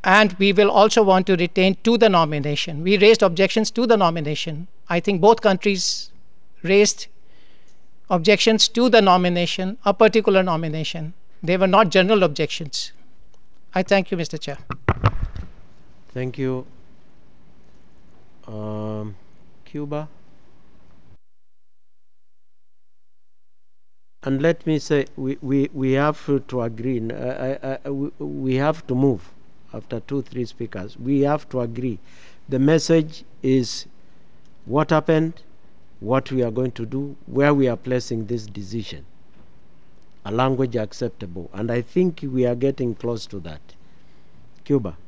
And we will also want to retain to the nomination. We raised objections to the nomination. I think both countries raised objections to the nomination, a particular nomination. They were not general objections. I thank you, Mr. Chair. Thank you. Cuba. And let me say, we have to agree. We have to move after 2, 3 speakers. We have to agree. The message is what happened, what we are going to do, where we are placing this decision. A language acceptable. And I think we are getting close to that. Cuba.